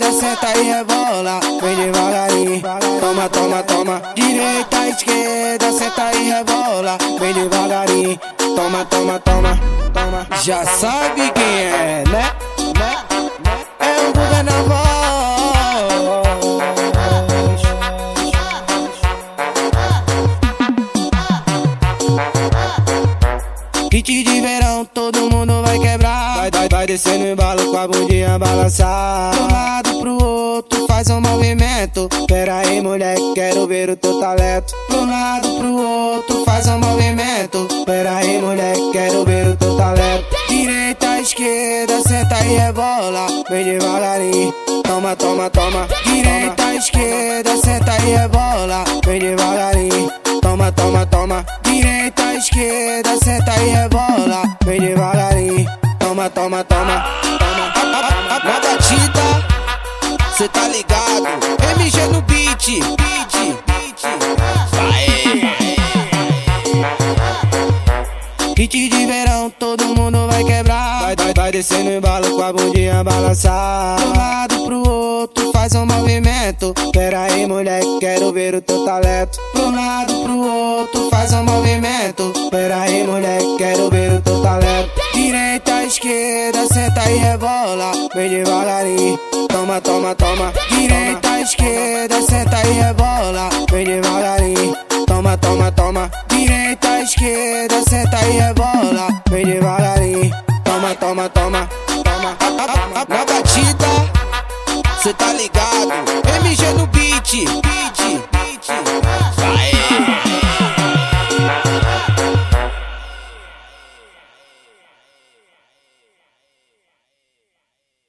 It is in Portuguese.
esquerda, senta e rebola, vem devagarinho. Toma, toma, toma. Direita, esquerda, senta e rebola, vem devagarinho. Toma, toma, toma, toma. Já sabe quem é, né? É o Guga na voz. Hit de verão, todo mundo vai quebrar. Vai descer no embalo com a bundinha balançar. De um lado pro outro, faz um movimento. Pera aí, mulher, quero ver o teu talento. De um lado pro outro, faz um movimento. Pera aí, mulher, quero ver o teu talento. Direita, esquerda, senta e rebola, vem devagarinho. Toma, toma, toma. Direita, esquerda, senta e rebola, vem devagarinho. Toma, toma, toma. Direita, esquerda, senta e rebola, vem devagarinho. Toma, toma, toma, toma. Na batida, cê tá ligado? MG no beat, hit de verão, todo mundo vai quebrar. Vai descer no embalo com a bundinha balançar. De um lado pro outro, faz um movimento. Pera aí, mulher, quero ver o teu talento. De um lado pro outro, faz um movimento. Pera aí, mulher, quero ver o teu talento. Direita, esquerda, senta e rebola, vem devagarinho. Toma, toma, toma. Direita, esquerda, senta e rebola, vem devagarinho. Toma, toma, toma. Direita, esquerda, senta e rebola, vem devagarinho. Toma, toma, toma.